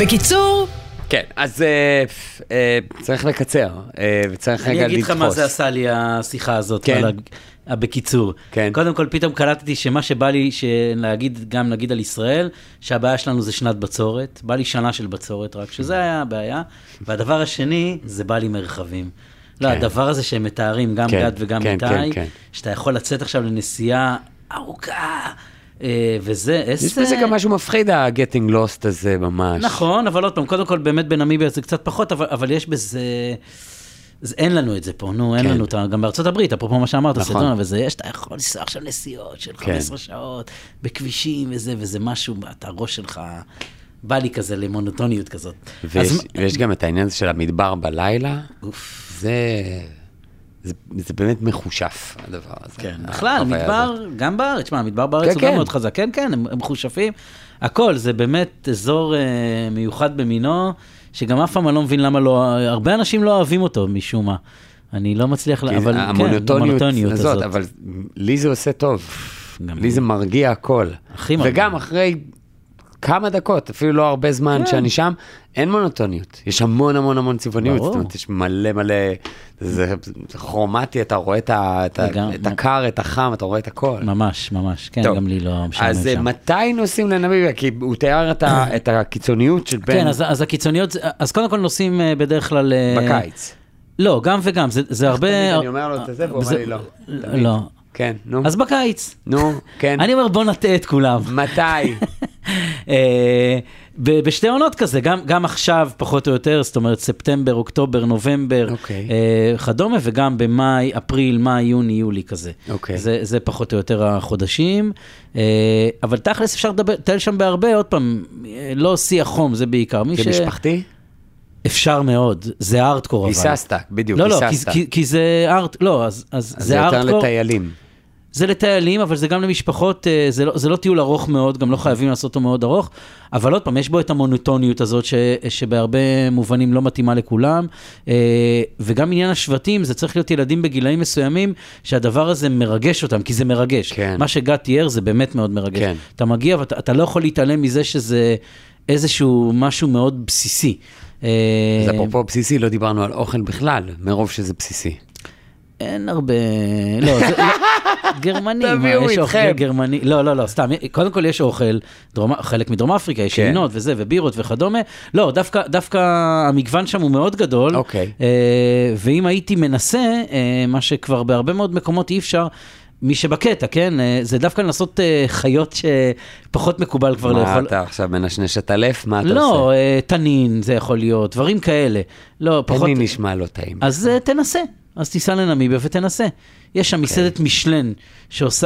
בקיצור, כן, אז צריך לקצר, וצריך רגע אני אגיד לתפוס. לך מה זה עשה לי השיחה הזאת, כן. בקיצור. כן. קודם כל, פתאום קלטתי שמה שבא לי להגיד, גם נגיד על ישראל, שהבעיה שלנו זה שנת בצורת, בא לי שנה של בצורת רק, שזה היה הבעיה, והדבר השני, זה בא לי מרחבים. לא, הדבר הזה שהם מתארים, גם גד וגם איתי, שאתה יכול לצאת עכשיו לנסיעה ארוכה, וזה, יש בזה גם משהו מפחיד, ה-getting lost הזה ממש. נכון, אבל עוד פעם, קודם כל באמת בנמיביה זה קצת פחות, אבל יש בזה, אין לנו את זה פה, נו, אין לנו, גם בארצות הברית, אפרופו מה שאמרת, סדונה וזה, יש, אתה יכול לנסוע עכשיו נסיעות של 15 שעות, בכבישים וזה משהו, אתה הראש שלך, בא לי כזה למונוטוניות כזאת. ויש גם את העניין של המדבר בלילה, זה באמת מחושף, הדבר הזה. כן, בכלל, מדבר, גם בארץ, שמה, המדבר בארץ הוא גם מאוד חזק, כן, הם מחושפים, הכל, זה באמת אזור מיוחד במינו, שגם אף פעם אני לא מבין למה לא, הרבה אנשים לא אוהבים אותו משום מה, אני לא מצליח, אבל המונוטוניות הזאת, אבל לי זה עושה טוב, לי זה מרגיע הכל, וגם אחרי כמה דקות, אפילו לא הרבה זמן שאני שם, אין מונוטוניות. יש המון המון המון צבעוניות, זאת אומרת, יש מלא מלא, זה כרומטי, אתה רואה את הקר, את החם, אתה רואה את הכל. ממש, ממש, כן, גם לי לא משנה שם. אז מתי נוסעים לנמיביה? כי הוא תיאר את הקיצוניות של בין... כן, אז הקיצוניות, אז קודם כל נוסעים בדרך כלל... בקיץ. לא, גם וגם, זה הרבה... אני אומר לו את זה, והוא אומר לי לא. לא. כן, נו. אז בקיץ. נו, כן. אני אומר, בוא נטעה את כולם. מתי? בשתי עונות כזה, גם עכשיו פחות או יותר, זאת אומרת ספטמבר, אוקטובר, נובמבר, כדומה, וגם במאי, אפריל, מאי, יוני, יולי כזה. זה פחות או יותר החודשים, אבל תכלס אפשר לטייל שם בהרבה, עוד פעם, לא שיא החום, זה בעיקר. זה משפחתי? אפשר מאוד, זה ארטקור אבל. היססת, בדיוק, היססת. לא, כי זה ארט, לא, אז זה ארטקור. יותר לטיילים. זה לטיילים, אבל זה גם למשפחות, זה לא טיול ארוך מאוד, גם לא חייבים לעשות אותו מאוד ארוך, אבל עוד פעם, יש בו את המונוטוניות הזאת, שבהרבה מובנים לא מתאימה לכולם, וגם עניין השבטים, זה צריך להיות ילדים בגילאים מסוימים, שהדבר הזה מרגש אותם, כי זה מרגש. מה שגד תיאר זה באמת מאוד מרגש. אתה מגיע, ואתה לא יכול להתעלם מזה שזה איזשהו משהו מאוד בסיסי. אז אפרופו בסיסי, לא דיברנו על אוכל בכלל, מרוב שזה בסיסי. אין הרבה, לא, גרמני, יש אוכל גרמני, לא, סתם, קודם כל יש אוכל, חלק מדרום אפריקה, יש עינות וזה, ובירות וכדומה, לא, דווקא המגוון שם הוא מאוד גדול, ואם הייתי מנסה, מה שכבר בהרבה מאוד מקומות אי אפשר, מי שבקטע, כן, זה דווקא לנסות חיות שפחות מקובל כבר לאכול. מה אתה עכשיו מנשנש את הלף? מה אתה עושה? לא, תנין זה יכול להיות, דברים כאלה. לא, פחות... תנין נשמע לא טעים. אז תנסה. אז תיסע לנמיביה ותנסה. יש שם מסעדת משלן שעושה...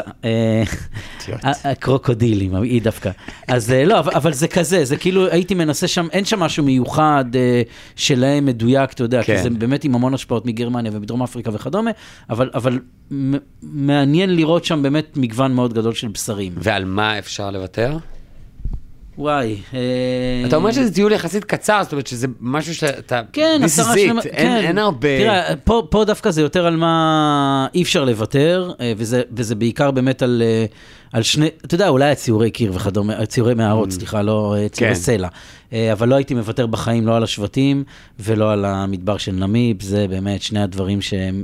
הקרוקודילים, היא דווקא. אז לא, אבל זה כזה, זה כאילו הייתי מנסה שם, אין שם משהו מיוחד שלהם מדויק, אתה יודע, כי זה באמת עם המון השפעות מגרמניה ומדרום אפריקה וכדומה, אבל מעניין לראות שם באמת מגוון מאוד גדול של בשרים. ועל מה אפשר לוותר? וואי. אתה אומר שזה טיול יחסית קצר, זאת אומרת שזה משהו שאתה... כן, אין הרבה... תראה, פה דווקא זה יותר על מה אי אפשר לוותר, וזה בעיקר באמת על שני, אתה יודע, אולי הציורי קיר וכדומה, ציורי מערות, סליחה, לא ציורי סלע, אבל לא הייתי מוותר בחיים, לא על השבטים ולא על המדבר של נמיב, זה באמת שני הדברים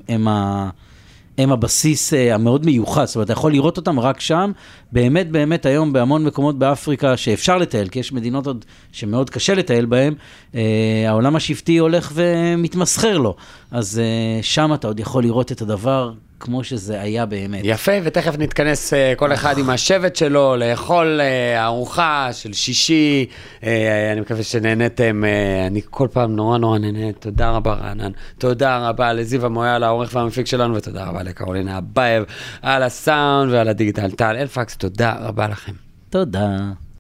הם הבסיס המאוד מיוחד, זאת אומרת, אתה יכול לראות אותם רק שם, באמת היום בהמון מקומות באפריקה שאפשר לטייל, כי יש מדינות עוד שמאוד קשה לטייל בהם, העולם השבטי הולך ומתמסחר לו, אז שם אתה עוד יכול לראות את הדבר כמו שזה היה באמת. יפה, ותכף נתכנס כל אחד עם השבט שלו, לאכול ארוחה של שישי, אני מקווה שנהנתם, אני כל פעם נורא נהנית, תודה רבה רענן, תודה רבה לזיו המויאל, העורך והמפיק שלנו, ותודה רבה לקרולינה אבייב, על הסאונד ועל הדיגיטל, טל אלפקס, תודה רבה לכם. תודה.